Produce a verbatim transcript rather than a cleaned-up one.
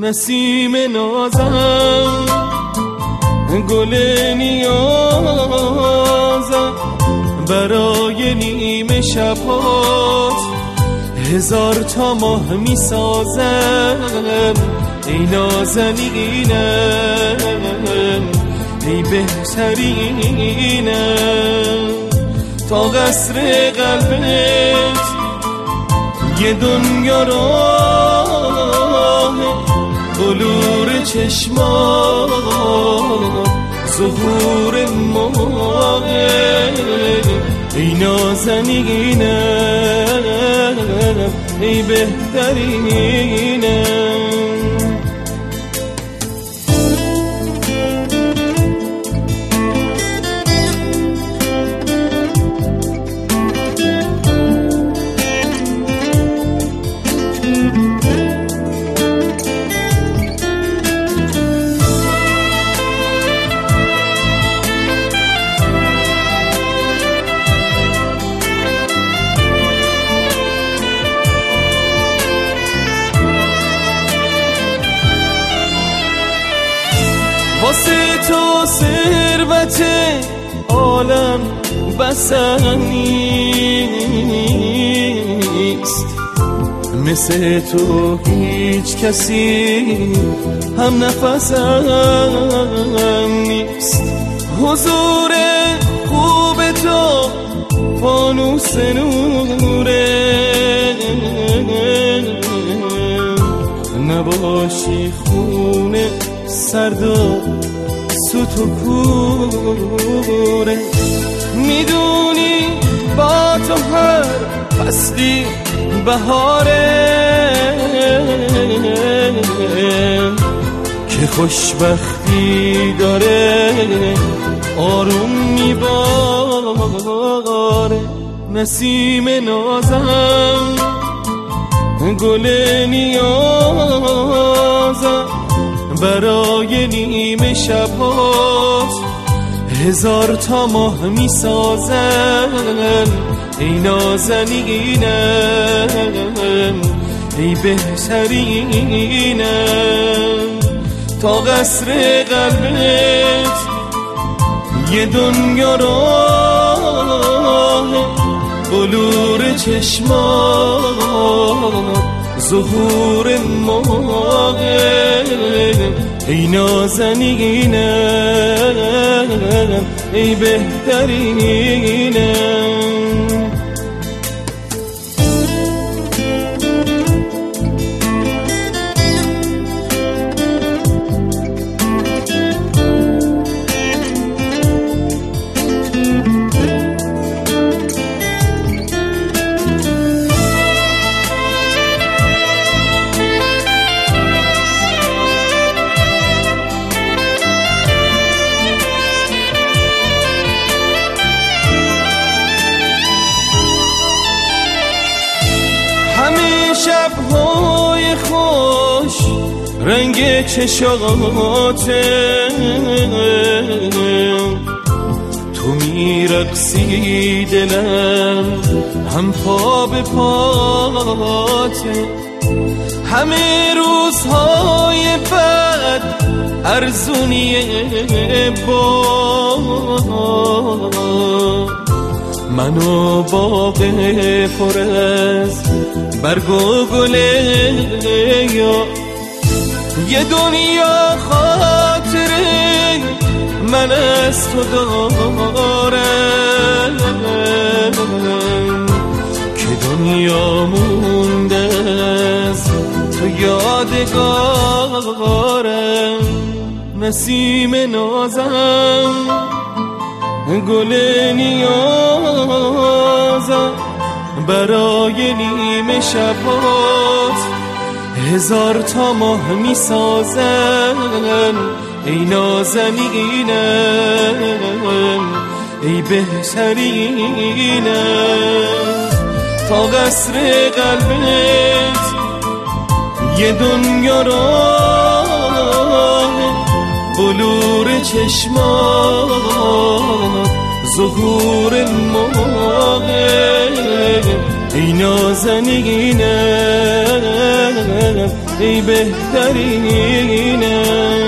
نسیم نازم گل نیازم برای نیمه شبات هزار تا ماه می سازم ای نازنینم ای بهترینم تا قصر قلبت یه دنیا راه بلور چشمات ظهور ماه ای نازنینم ای بهترینم واسه تو ثروت عالم بسم نیست مثل تو هیچ کسی هم نفسم نیست حضور خوب تو فانوس نوره نباشی خونه سرد و سوت و کوره میدونی با تو هر فصلی بهاره که خوشبختی داره آروم میباره نسیم نازم گل نیازم برای نیمه شبات هزار تا ماه می سازن ای نازنینم ای بهترینم تا قصر قلبت یه دنیا راه بلور چشمات ظهور ماه ای نازنینم ای بهترینم شب‌های خوش رنگ چشاته تو میرقصی دلم هم پا به پاته همه روزهای بعد ارزونیه با منو باغ پر از برگ و گله یا یه دنیا خاطره من از تو دارم که دنیا مونده از تو یادگارم نسیم نازم گل نیازم برای نیمه شبات هزار تا ماه می سازن ای نازنینم ای بهترینم تا قصر قلبت یه دنیا راه بلور چشمات ظهور ماه ای نازنینم ای بهترینه.